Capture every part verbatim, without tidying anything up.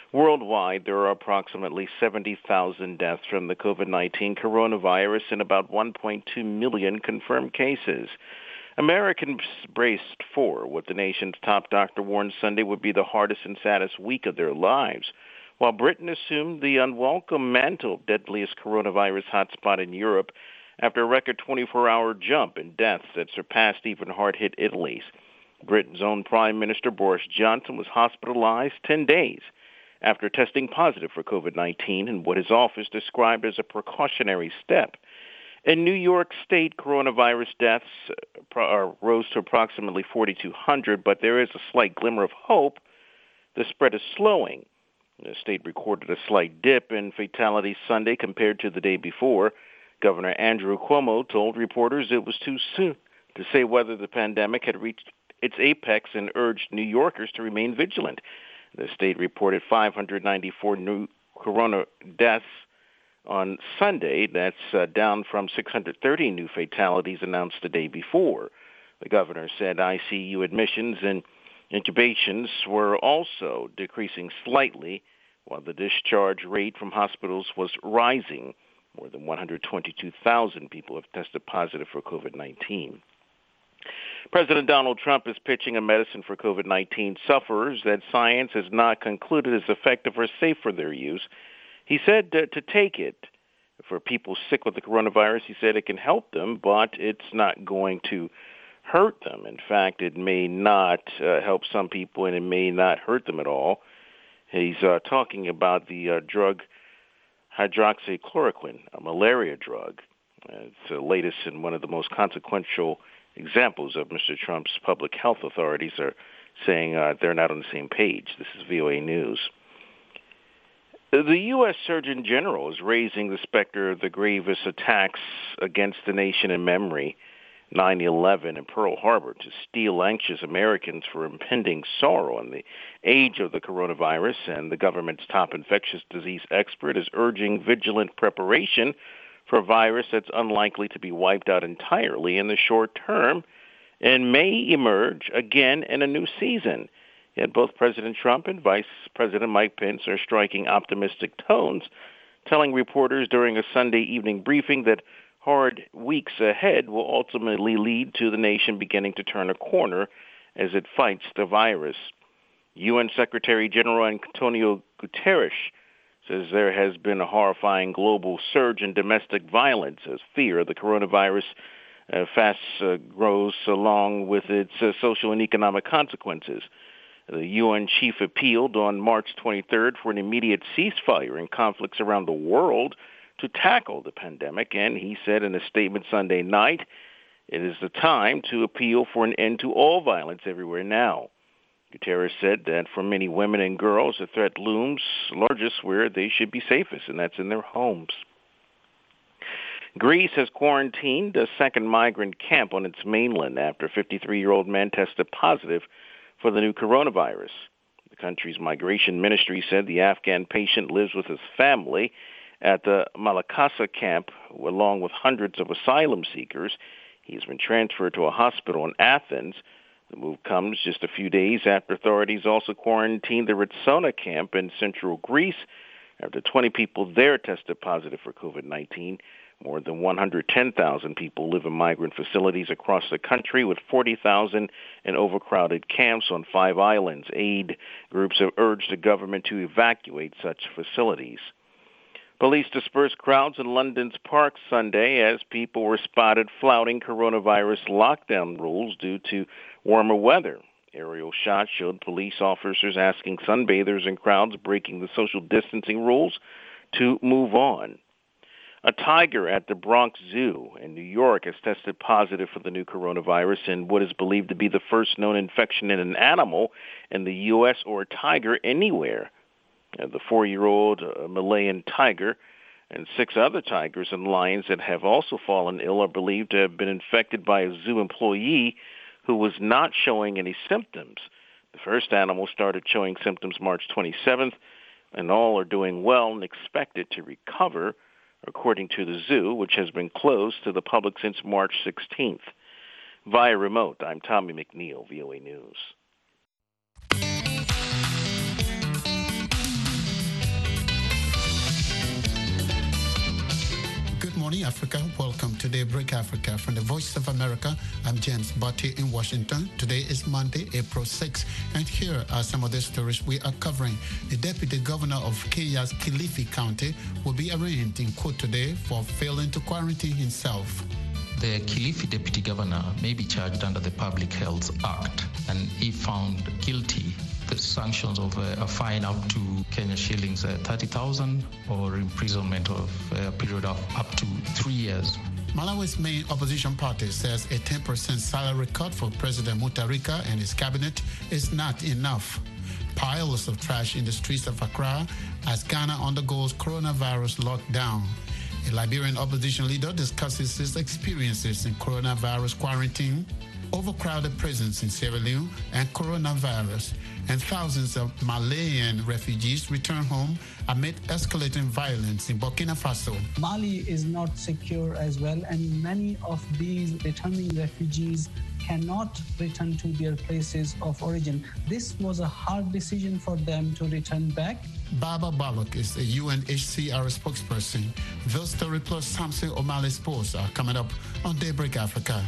Worldwide, there are approximately seventy thousand deaths from the COVID nineteen coronavirus and about one point two million confirmed cases. Americans braced for what the nation's top doctor warned Sunday would be the hardest and saddest week of their lives, while Britain assumed the unwelcome mantle of deadliest coronavirus hotspot in Europe after a record twenty-four hour jump in deaths that surpassed even hard-hit Italy's. Britain's own Prime Minister Boris Johnson was hospitalized ten days after testing positive for COVID nineteen in what his office described as a precautionary step. In New York State, coronavirus deaths rose to approximately forty-two hundred, but there is a slight glimmer of hope. The spread is slowing. The state recorded a slight dip in fatalities Sunday compared to the day before. Governor Andrew Cuomo told reporters it was too soon to say whether the pandemic had reached its apex and urged New Yorkers to remain vigilant. The state reported five hundred ninety-four new corona deaths on Sunday. That's uh, down from six hundred thirty new fatalities announced the day before. The governor said I C U admissions and intubations were also decreasing slightly, while the discharge rate from hospitals was rising. More than one hundred twenty-two thousand people have tested positive for COVID nineteen. President Donald Trump is pitching a medicine for COVID nineteen sufferers that science has not concluded is effective or safe for their use. He said to, to take it. For people sick with the coronavirus, he said it can help them, but it's not going to hurt them. In fact, it may not uh, help some people, and it may not hurt them at all. He's uh, talking about the uh, drug hydroxychloroquine, a malaria drug. Uh, it's the latest and one of the most consequential examples of Mister Trump's public health authorities are saying uh, they're not on the same page. This is V O A News. The U S Surgeon General is raising the specter of the grievous attacks against the nation in memory, nine eleven and Pearl Harbor, to steel anxious Americans for impending sorrow in the age of the coronavirus, and the government's top infectious disease expert is urging vigilant preparation for a virus that's unlikely to be wiped out entirely in the short term and may emerge again in a new season. Yet both President Trump and Vice President Mike Pence are striking optimistic tones, telling reporters during a Sunday evening briefing that hard weeks ahead will ultimately lead to the nation beginning to turn a corner as it fights the virus. U N Secretary General Antonio Guterres says there has been a horrifying global surge in domestic violence as fear of the coronavirus uh, fast uh, grows along with its uh, social and economic consequences. The U N chief appealed on March twenty-third for an immediate ceasefire in conflicts around the world to tackle the pandemic, and he said in a statement Sunday night, it is the time to appeal for an end to all violence everywhere now. Guterres said that for many women and girls, the threat looms largest where they should be safest, and that's in their homes. Greece has quarantined a second migrant camp on its mainland after a fifty-three-year-old man tested positive for the new coronavirus. The country's migration ministry said the Afghan patient lives with his family at the Malakasa camp, along with hundreds of asylum seekers. He's been transferred to a hospital in Athens. The move comes just a few days after authorities also quarantined the Ritsona camp in central Greece after twenty people there tested positive for COVID nineteen. More than one hundred ten thousand people live in migrant facilities across the country, with forty thousand in overcrowded camps on five islands. Aid groups have urged the government to evacuate such facilities. Police dispersed crowds in London's parks Sunday as people were spotted flouting coronavirus lockdown rules due to warmer weather. Aerial shots showed police officers asking sunbathers and crowds breaking the social distancing rules to move on. A tiger at the Bronx Zoo in New York has tested positive for the new coronavirus in what is believed to be the first known infection in an animal in the U S or a tiger anywhere. Uh, the four-year-old uh, Malayan tiger and six other tigers and lions that have also fallen ill are believed to have been infected by a zoo employee who was not showing any symptoms. The first animal started showing symptoms March twenty-seventh, and all are doing well and expected to recover, according to the zoo, which has been closed to the public since March sixteenth. Via remote, I'm Tommy McNeil, V O A News. Hi, Africa. Welcome to Daybreak Africa from the Voice of America. I'm James Botti in Washington. Today is Monday, April sixth, and here are some of the stories we are covering. The Deputy Governor of Kenya's Kilifi County will be arraigned in court today for failing to quarantine himself. The Kilifi Deputy Governor may be charged under the Public Health Act, and if found guilty, the sanctions of a, a fine up to Kenya shillings uh, thirty thousand or imprisonment of a period of up to three years. Malawi's main opposition party says a ten percent salary cut for President Mutharika and his cabinet is not enough. Piles of trash in the streets of Accra as Ghana undergoes coronavirus lockdown. A Liberian opposition leader discusses his experiences in coronavirus quarantine, overcrowded prisons in Sierra Leone, and coronavirus. And thousands of Malian refugees return home amid escalating violence in Burkina Faso. Mali is not secure as well, and many of these returning refugees cannot return to their places of origin. This was a hard decision for them to return back. Baba Balok is a U N H C R spokesperson. Those story plus Samson O'Malley Sports are coming up on Daybreak Africa.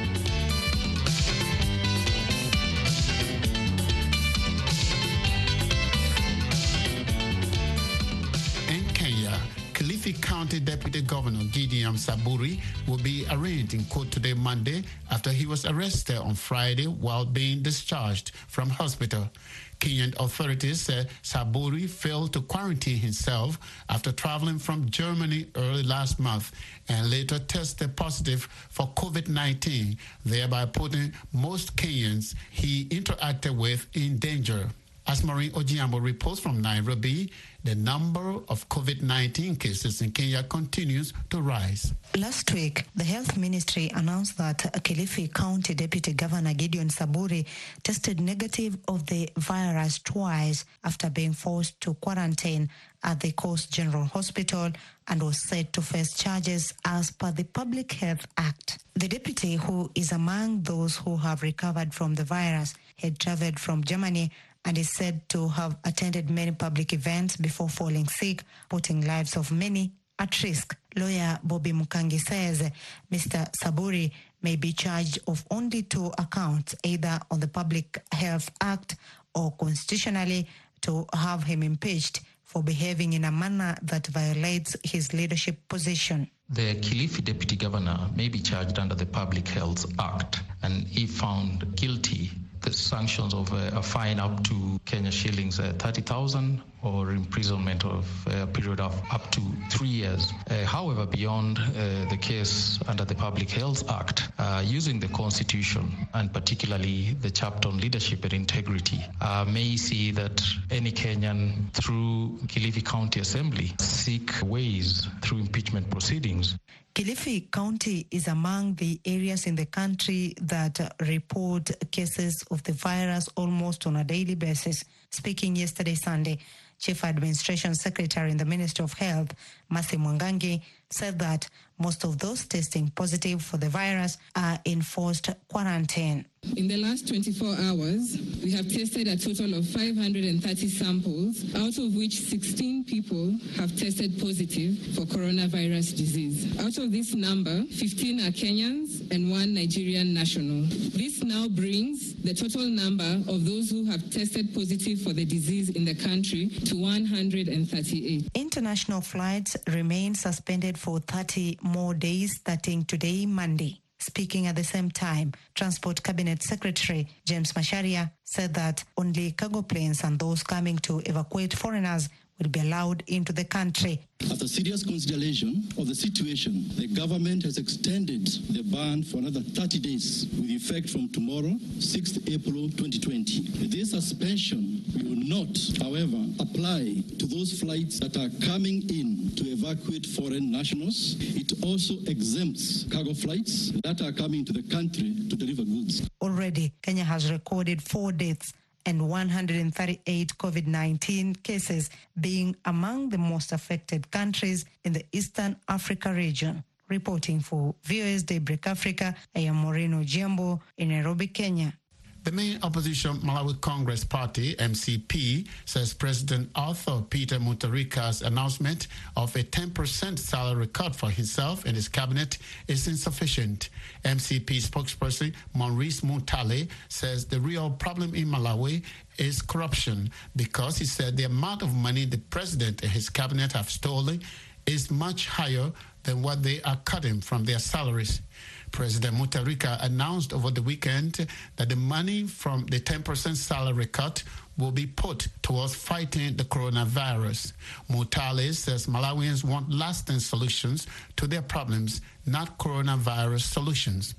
Kilifi County Deputy Governor Gideon Saburi will be arraigned in court today, Monday, after he was arrested on Friday while being discharged from hospital. Kenyan authorities said Saburi failed to quarantine himself after traveling from Germany early last month and later tested positive for COVID nineteen, thereby putting most Kenyans he interacted with in danger. As Maureen Ojiambo reports from Nairobi, the number of COVID nineteen cases in Kenya continues to rise. Last week, the Health Ministry announced that Kilifi County Deputy Governor Gideon Saburi tested negative of the virus twice after being forced to quarantine at the Coast General Hospital and was set to face charges as per the Public Health Act. The deputy, who is among those who have recovered from the virus, had traveled from Germany and is said to have attended many public events before falling sick, putting lives of many at risk. Lawyer Bobby Mukangi says Mister Saburi may be charged of only two accounts, either on the Public Health Act or constitutionally, to have him impeached for behaving in a manner that violates his leadership position. The Kilifi Deputy Governor may be charged under the Public Health Act, and if found guilty, the sanctions of a, a fine up to Kenya shillings uh, thirty thousand or imprisonment of a period of up to three years. Uh, however, beyond uh, the case under the Public Health Act, uh, using the Constitution and particularly the chapter on leadership and integrity, uh, may see that any Kenyan through Kilifi County Assembly seek ways through impeachment proceedings. Kilifi County is among the areas in the country that uh, report cases of the virus almost on a daily basis. Speaking yesterday, Sunday, Chief Administration Secretary in the Ministry of Health, Mercy Mwangangi, said that most of those testing positive for the virus are in forced quarantine. In the last twenty-four hours, we have tested a total of five hundred thirty samples, out of which sixteen people have tested positive for coronavirus disease. Out of this number, fifteen are Kenyans and one Nigerian national. This now brings the total number of those who have tested positive for the disease in the country to one hundred thirty-eight. International flights remain suspended for thirty more days, starting today, Monday. Speaking at the same time, Transport Cabinet Secretary James Macharia said that only cargo planes and those coming to evacuate foreigners will be allowed into the country. After serious consideration of the situation, the government has extended the ban for another thirty days with effect from tomorrow, sixth April twenty twenty. This suspension will not, however, apply to those flights that are coming in to evacuate foreign nationals. It also exempts cargo flights that are coming to the country to deliver goods. Already, Kenya has recorded four deaths and one hundred thirty-eight COVID nineteen cases, being among the most affected countries in the Eastern Africa region. Reporting for V O A's Daybreak Africa, I am Maureen Ojiambo in Nairobi, Kenya. The main opposition Malawi Congress Party, M C P, says President Arthur Peter Mutharika's announcement of a ten percent salary cut for himself and his cabinet is insufficient. M C P spokesperson Maurice Muntale says the real problem in Malawi is corruption because he said the amount of money the president and his cabinet have stolen is much higher than what they are cutting from their salaries. President Mutharika announced over the weekend that the money from the ten percent salary cut will be put towards fighting the coronavirus. Mutale says Malawians want lasting solutions to their problems, not coronavirus solutions.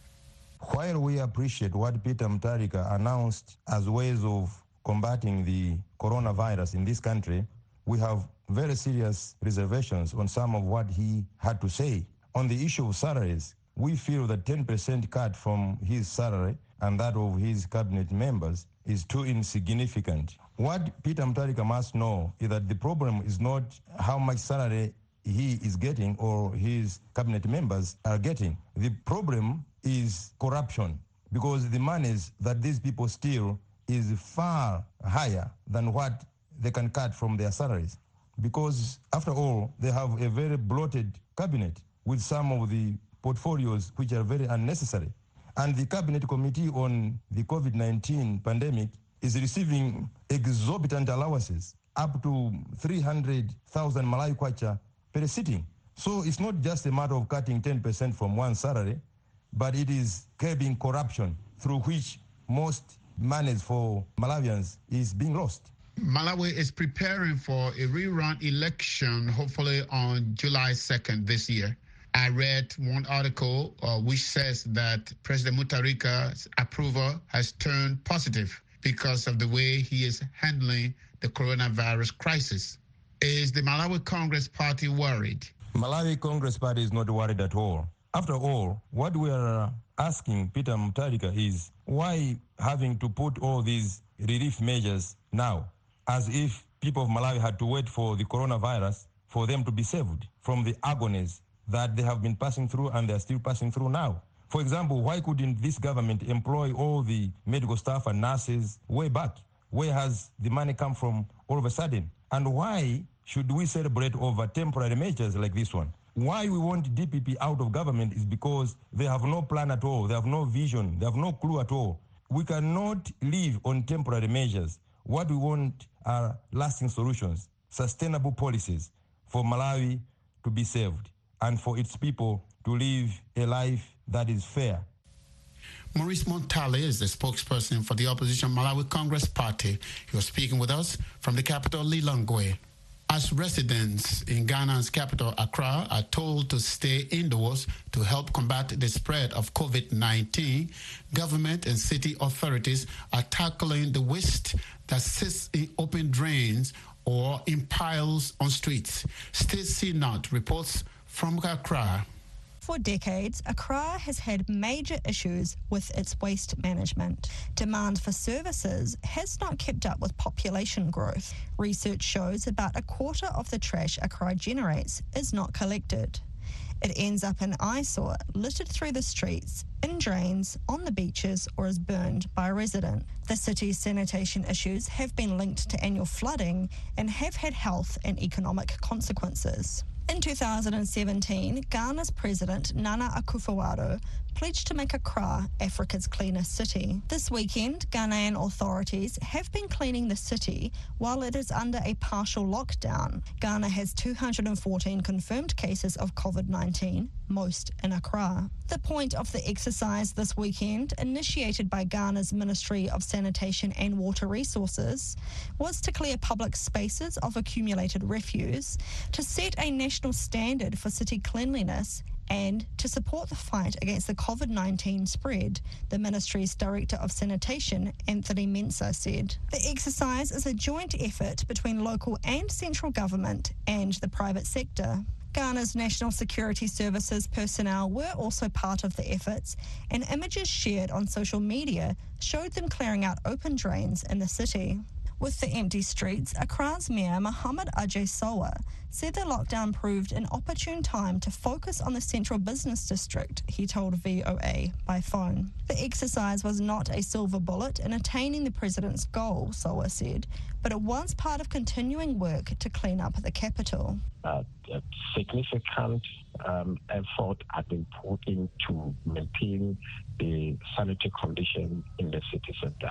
While we appreciate what Peter Mutharika announced as ways of combating the coronavirus in this country, we have very serious reservations on some of what he had to say. On the issue of salaries, we feel that ten percent cut from his salary and that of his cabinet members is too insignificant. What Peter Mutharika must know is that the problem is not how much salary he is getting or his cabinet members are getting. The problem is corruption, because the monies that these people steal is far higher than what they can cut from their salaries. Because after all, they have a very bloated cabinet with some of the portfolios which are very unnecessary. And the Cabinet Committee on the COVID nineteen pandemic is receiving exorbitant allowances, up to three hundred thousand Malawi kwacha per sitting. So it's not just a matter of cutting ten percent from one salary, but it is curbing corruption through which most monies for Malawians is being lost. Malawi is preparing for a rerun election, hopefully on July second this year. I read one article uh, which says that President Mutharika's approval has turned positive because of the way he is handling the coronavirus crisis. Is the Malawi Congress Party worried? Malawi Congress Party is not worried at all. After all, what we are asking Peter Mutharika is why having to put all these relief measures now, as if people of Malawi had to wait for the coronavirus for them to be saved from the agonies that they have been passing through and they're still passing through now. For example, why couldn't this government employ all the medical staff and nurses way back? Where has the money come from all of a sudden? And why should we celebrate over temporary measures like this one? Why we want D P P out of government is because they have no plan at all, they have no vision, they have no clue at all. We cannot live on temporary measures. What we want are lasting solutions, sustainable policies for Malawi to be saved and for its people to live a life that is fair. Maurice Muntale is the spokesperson for the opposition Malawi Congress Party. He was speaking with us from the capital, Lilongwe. As residents in Ghana's capital, Accra, are told to stay indoors to help combat the spread of COVID nineteen, government and city authorities are tackling the waste that sits in open drains or in piles on streets. Stacey Nutt reports from Accra. For decades, Accra has had major issues with its waste management. Demand for services has not kept up with population growth. Research shows about a quarter of the trash Accra generates is not collected. It ends up in eyesore, littered through the streets, in drains, on the beaches, or is burned by a resident. The city's sanitation issues have been linked to annual flooding and have had health and economic consequences. In two thousand seventeen, Ghana's President Nana Akufo-Addo pledged to make Accra Africa's cleanest city. This weekend, Ghanaian authorities have been cleaning the city while it is under a partial lockdown. Ghana has two hundred fourteen confirmed cases of COVID nineteen, most in Accra. The point of the exercise this weekend, initiated by Ghana's Ministry of Sanitation and Water Resources, was to clear public spaces of accumulated refuse, to set a national standard for city cleanliness, and to support the fight against the COVID nineteen spread, the ministry's Director of Sanitation, Anthony Mensah, said. The exercise is a joint effort between local and central government and the private sector. Ghana's National Security Services personnel were also part of the efforts, and images shared on social media showed them clearing out open drains in the city. With the empty streets, Accra's Mayor Mohamed Ajay Sowa said the lockdown proved an opportune time to focus on the central business district, he told V O A by phone. The exercise was not a silver bullet in attaining the president's goal, Sowa said, but it was part of continuing work to clean up the capital. Uh, a significant um, effort has been put in to maintain the sanitary condition in the city center.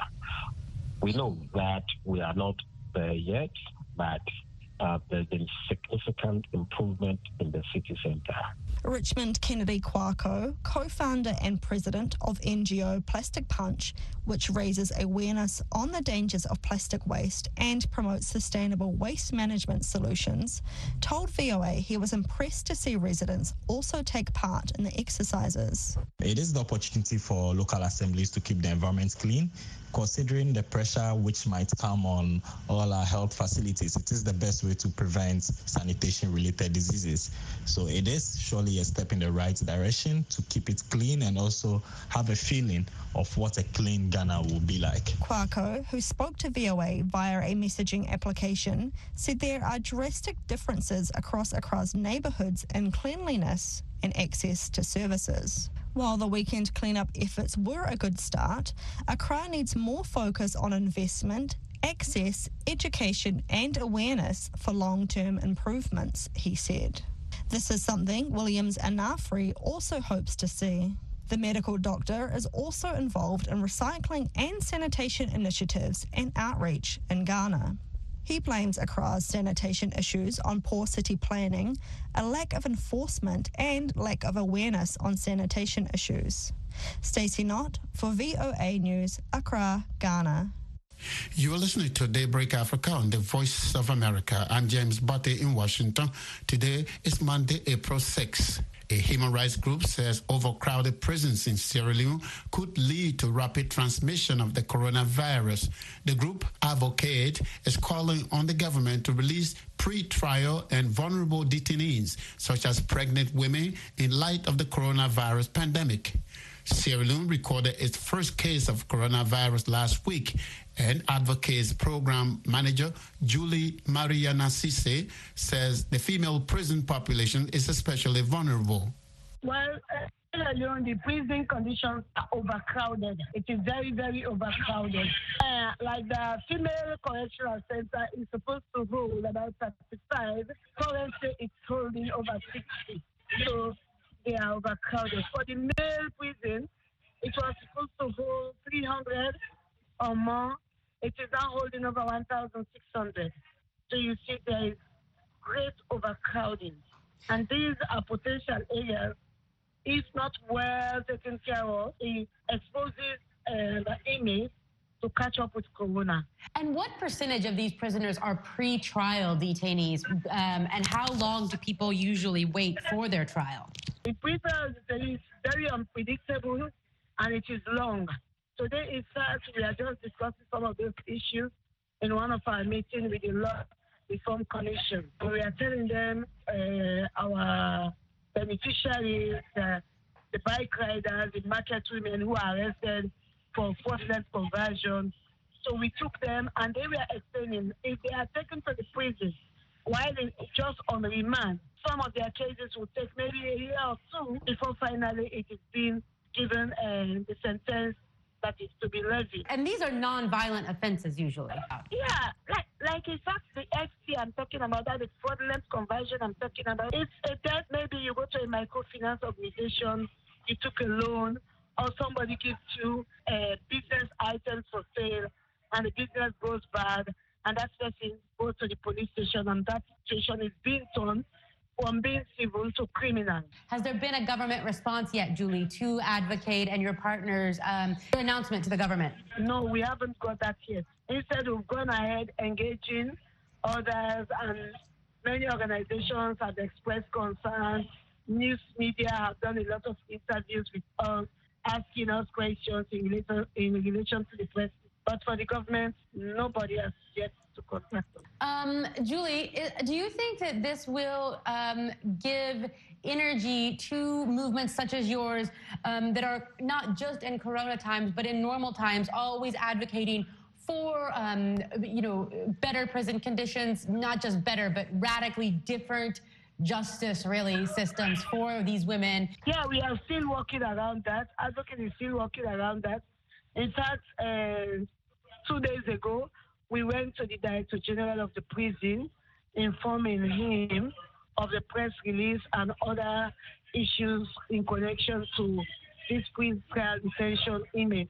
We know that we are not there yet, but uh, there's been significant improvement in the city center. Richmond Kennedy Kwako, co-founder and president of N G O Plastic Punch, which raises awareness on the dangers of plastic waste and promotes sustainable waste management solutions, told V O A he was impressed to see residents also take part in the exercises. It is the opportunity for local assemblies to keep the environment clean. Considering the pressure which might come on all our health facilities, it is the best way to prevent sanitation-related diseases. So it is surely a step in the right direction to keep it clean and also have a feeling of what a clean Ghana will be like. Kwako, who spoke to V O A via a messaging application, said there are drastic differences across Accra's neighbourhoods in cleanliness and access to services. While the weekend cleanup efforts were a good start, Accra needs more focus on investment, access, education and awareness for long-term improvements, he said. This is something Williams Anafri also hopes to see. The medical doctor is also involved in recycling and sanitation initiatives and outreach in Ghana. He blames Accra's sanitation issues on poor city planning, a lack of enforcement and lack of awareness on sanitation issues. Stacey Knott for V O A News, Accra, Ghana. You are listening to Daybreak Africa on the Voice of America. I'm James Butte in Washington. Today is Monday, April sixth. A human rights group says overcrowded prisons in Sierra Leone could lead to rapid transmission of the coronavirus. The group Advocate is calling on the government to release pre-trial and vulnerable detainees, such as pregnant women, in light of the coronavirus pandemic. Sierra Leone recorded its first case of coronavirus last week, and Advocate's program manager, Julie Maria Nassise, says the female prison population is especially vulnerable. Well, uh, Sierra Leone, the prison conditions are overcrowded. It is very, very overcrowded. Uh, like the female correctional center is supposed to hold about thirty-five. Currently, it's holding over sixty. So they are overcrowded. For the male prison, it was supposed to hold three hundred or more. It is now holding over one thousand six hundred. So you see there is great overcrowding. And these are potential areas, if not well taken care of, it exposes uh, the inmates to catch up with corona. And what percentage of these prisoners are pre-trial detainees, um, and how long do people usually wait for their trial? The pre-trial is very unpredictable and it is long. Today, in fact, we are just discussing some of those issues in one of our meetings with the Law Reform Commission. We are telling them uh, our beneficiaries, uh, the bike riders, the market women who are arrested for fraudulent conversion. So we took them and they were explaining if they are taken to the prison while they just on remand, some of their cases will take maybe a year or two before finally it is being given uh, the sentence that is to be levied. And these are non-violent offenses usually. Yeah, like, like in fact, the F C I'm talking about, that is fraudulent conversion I'm talking about. It's a debt, maybe you go to a microfinance organization, you took a loan, or somebody gives you a business item for sale, and the business goes bad, and that person goes to the police station, and that situation is being turned from being civil to criminal. Has there been a government response yet, Julie, to Advocate and your partners' um, announcement to the government? No, we haven't got that yet. Instead, we've gone ahead engaging others, and many organizations have expressed concern. News media have done a lot of interviews with us, asking us questions in relation, in relation to the press. But for the government, nobody has yet to contact us. Um, Julie, do you think that this will um, give energy to movements such as yours um, that are not just in Corona times, but in normal times, always advocating for, um, you know, better prison conditions, not just better, but radically different justice, really, systems for these women? Yeah, we are still working around that. Advocate is still working around that. In fact, uh, two days ago, we went to the Director General of the prison, informing him of the press release and other issues in connection to this pre-trial detention inmate.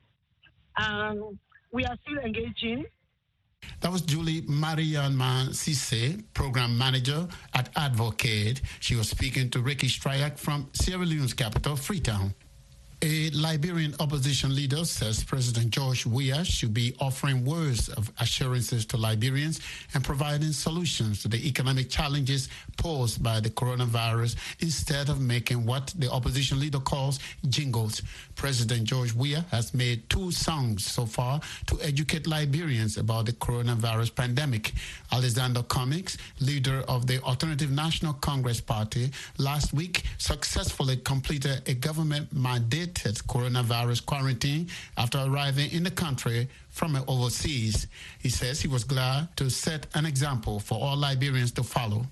And we are still engaging. That was Julie Marianne Cisse, Program Manager at Advocate. She was speaking to Ricky Stryak from Sierra Leone's capital, Freetown. A Liberian opposition leader says President George Weah should be offering words of assurances to Liberians and providing solutions to the economic challenges posed by the coronavirus instead of making what the opposition leader calls jingles. President George Weah has made two songs so far to educate Liberians about the coronavirus pandemic. Alexander Cummings, leader of the Alternative National Congress Party, last week successfully completed a government mandate coronavirus quarantine after arriving in the country from overseas. He says he was glad to set an example for all Liberians to follow.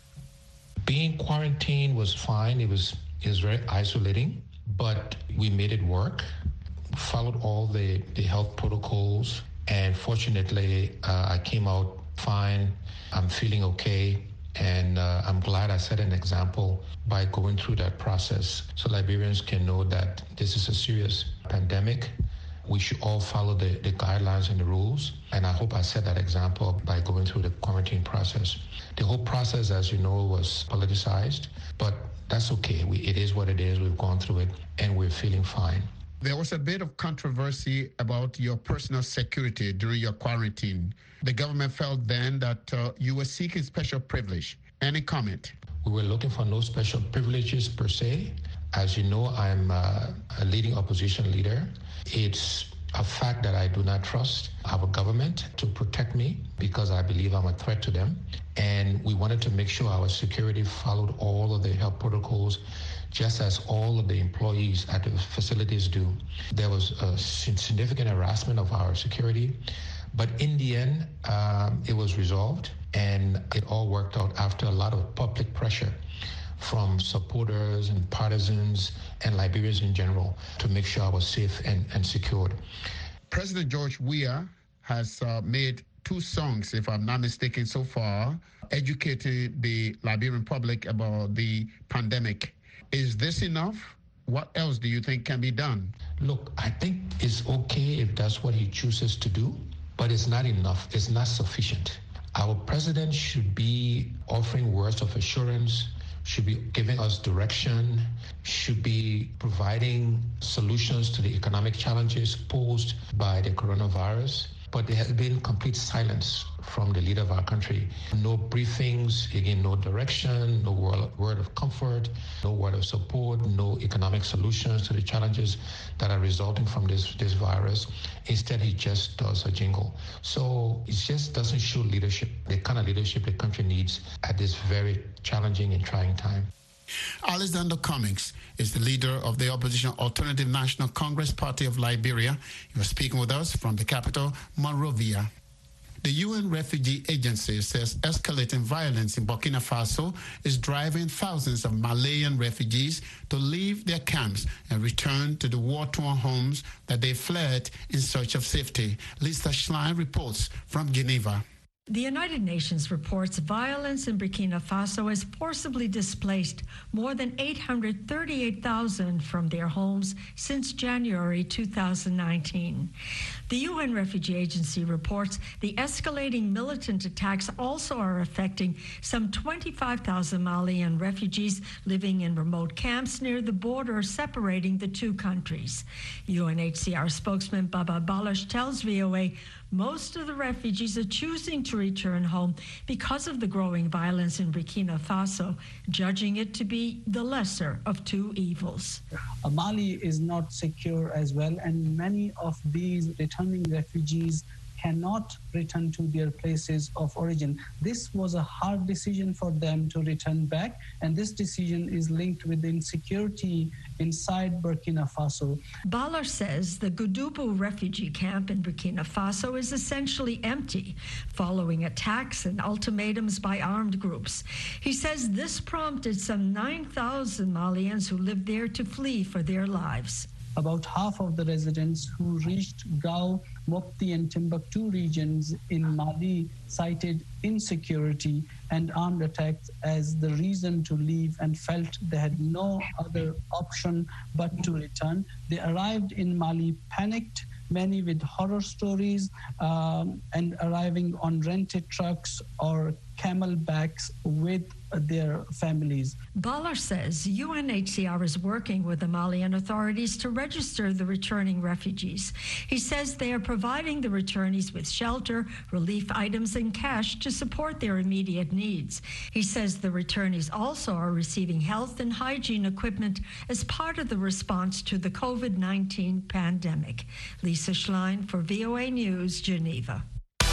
Being quarantined was fine. It was, it was very isolating, but we made it work, followed all the, the health protocols, and fortunately, uh, I came out fine. I'm feeling okay. And uh, I'm glad I set an example by going through that process so Liberians can know that this is a serious pandemic. We should all follow the, the guidelines and the rules. And I hope I set that example by going through the quarantine process. The whole process, as you know, was politicized, but that's okay. We, it is what it is. We've gone through it and we're feeling fine. There was a bit of controversy about your personal security during your quarantine. The government felt then that uh, you were seeking special privilege. Any comment? We were looking for no special privileges per se. As you know, I'm uh, a leading opposition leader. It's a fact that I do not trust our government to protect me because I believe I'm a threat to them. And we wanted to make sure our security followed all of the health protocols, just as all of the employees at the facilities do. There was a significant harassment of our security, but in the end, um, it was resolved, and it all worked out after a lot of public pressure from supporters and partisans and Liberians in general to make sure I was safe and, and secured. President George Weah has uh, made two songs, if I'm not mistaken, so far, educated the Liberian public about the pandemic. Is this enough? What else do you think can be done? Look, I think it's okay if that's what he chooses to do, but it's not enough. It's not sufficient. Our president should be offering words of assurance, should be giving us direction, should be providing solutions to the economic challenges posed by the coronavirus. But there has been complete silence from the leader of our country. No briefings, again, no direction, no word, word of comfort, no word of support, no economic solutions to the challenges that are resulting from this, this virus. Instead, he just does a jingle. So it just doesn't show leadership, the kind of leadership the country needs at this very challenging and trying time. Alexander Cummings is the leader of the opposition Alternative National Congress Party of Liberia. He was speaking with us from the capital, Monrovia. The U N Refugee Agency says escalating violence in Burkina Faso is driving thousands of Malian refugees to leave their camps and return to the war-torn homes that they fled in search of safety. Lisa Schlein reports from Geneva. The United Nations reports violence in Burkina Faso has forcibly displaced more than eight hundred thirty-eight thousand from their homes since January two thousand nineteen. The U N Refugee Agency reports the escalating militant attacks also are affecting some twenty-five thousand Malian refugees living in remote camps near the border separating the two countries. U N H C R spokesman Baba Baloch tells V O A most of the refugees are choosing to return home because of the growing violence in Burkina Faso, judging it to be the lesser of two evils. Mali is not secure as well, and many of these returning refugees cannot return to their places of origin. This was a hard decision for them to return back, and this decision is linked with insecurity inside Burkina Faso. Baller says the Goudoubou refugee camp in Burkina Faso is essentially empty, following attacks and ultimatums by armed groups. He says this prompted some nine thousand Malians who lived there to flee for their lives. About half of the residents who reached Gao, Mopti, and Timbuktu regions in Mali cited insecurity and armed attacks as the reason to leave and felt they had no other option but to return. They arrived in Mali panicked, many with horror stories, um, and arriving on rented trucks or camelbacks with their families. Baller says U N H C R is working with the Malian authorities to register the returning refugees. He says they are providing the returnees with shelter, relief items, and cash to support their immediate needs. He says the returnees also are receiving health and hygiene equipment as part of the response to the COVID nineteen pandemic. Lisa Schlein for V O A News, Geneva.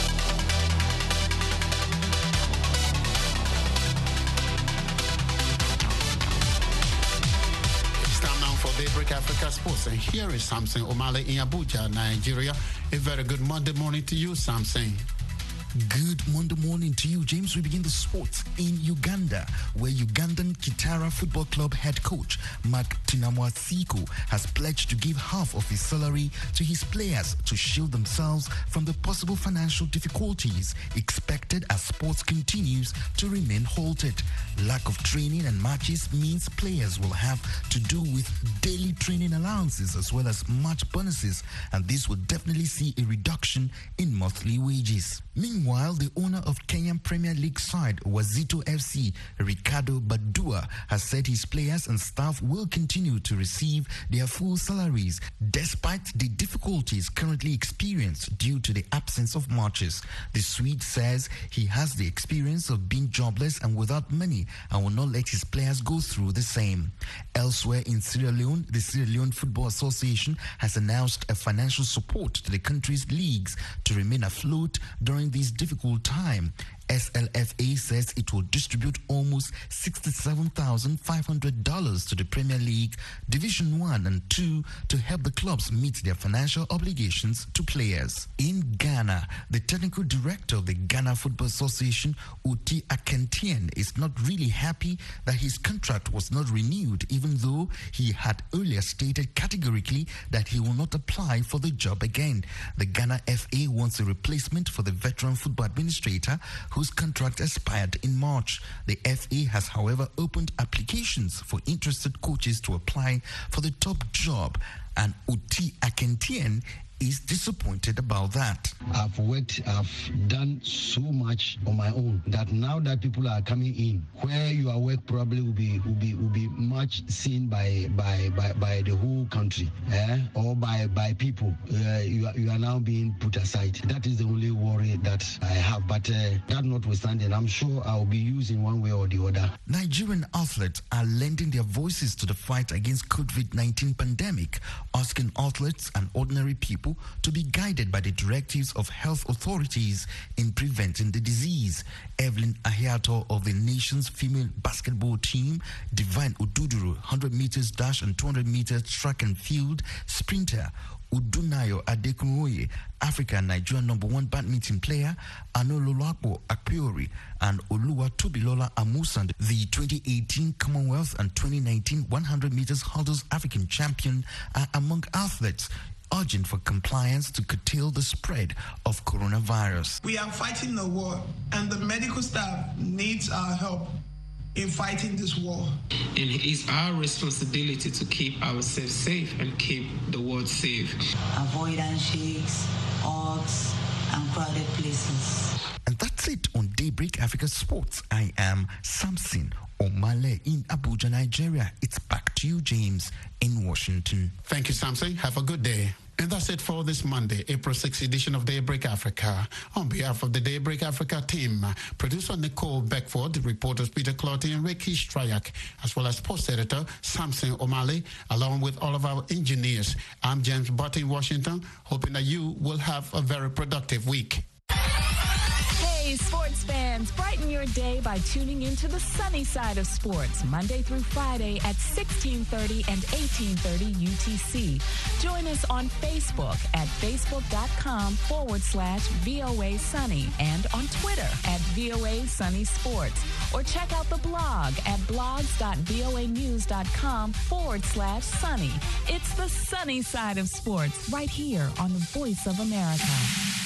Daybreak Africa Sports, and here is Samson Omale in Abuja, Nigeria. A very good Monday morning to you, Samson. Good Monday morning to you, James. We begin the sports in Uganda, where Ugandan Kitara Football Club head coach Mark Tinamwasiko has pledged to give half of his salary to his players to shield themselves from the possible financial difficulties expected as sports continues to remain halted. Lack of training and matches means players will have to do with daily training allowances as well as match bonuses, and this will definitely see a reduction in monthly wages. Meanwhile, the owner of Kenyan Premier League side Wazito F C, Ricardo Badua, has said his players and staff will continue to receive their full salaries despite the difficulties currently experienced due to the absence of matches. The Swede says he has the experience of being jobless and without money and will not let his players go through the same. Elsewhere in Sierra Leone, the Sierra Leone Football Association has announced a financial support to the country's leagues to remain afloat during this difficult time. S L F A says it will distribute almost sixty-seven thousand five hundred dollars to the Premier League, Division one and two to help the clubs meet their financial obligations to players. In Ghana, the technical director of the Ghana Football Association, Uti Akentien, is not really happy that his contract was not renewed, even though he had earlier stated categorically that he will not apply for the job again. The Ghana F A wants a replacement for the veteran football administrator whose contract expired in March. The F A has, however, opened applications for interested coaches to apply for the top job, and Uti Akentien is disappointed about that. I've worked, I've done so much on my own that now that people are coming in, where your work probably will be will be will be much seen by by by, by the whole country, eh? or by by people. Uh, you are you are now being put aside. That is the only worry that I have. But uh, that notwithstanding, I'm sure I will be using one way or the other. Nigerian athletes are lending their voices to the fight against COVID nineteen pandemic, asking athletes and ordinary people to be guided by the directives of health authorities in preventing the disease. Evelyn Ahiato of the nation's female basketball team, Divine Ududuru, one hundred meters dash and two hundred meters track and field sprinter, Udunayo Adekunwoye, Africa and Nigeria number one badminton player, Anololapo Akpiori, and Oluwa Tobilola Amusan, the twenty eighteen Commonwealth and twenty nineteen one hundred meters hurdles African champion, are among athletes urging for compliance to curtail the spread of coronavirus. We are fighting the war, and the medical staff needs our help in fighting this war. And it is our responsibility to keep ourselves safe and keep the world safe. Avoid handshakes, hugs, and crowded places. And that's it on Daybreak Africa Sports. I am Samson Omale in Abuja, Nigeria. It's back to you, James, in Washington. Thank you, Samson. Have a good day. And that's it for this Monday, April sixth edition of Daybreak Africa. On behalf of the Daybreak Africa team, producer Nicole Beckford, reporters Peter Clotty and Ricky Strayak, as well as post editor Samson O'Malley, along with all of our engineers. I'm James Butt in Washington, hoping that you will have a very productive week. Hey, sports fans, brighten your day by tuning into the sunny side of sports, Monday through Friday at sixteen thirty and eighteen thirty U T C. Join us on Facebook at facebook.com forward slash VOA Sunny and on Twitter at VOA Sunny Sports. Or check out the blog at blogs.voanews.com forward slash sunny. It's the sunny side of sports right here on the Voice of America.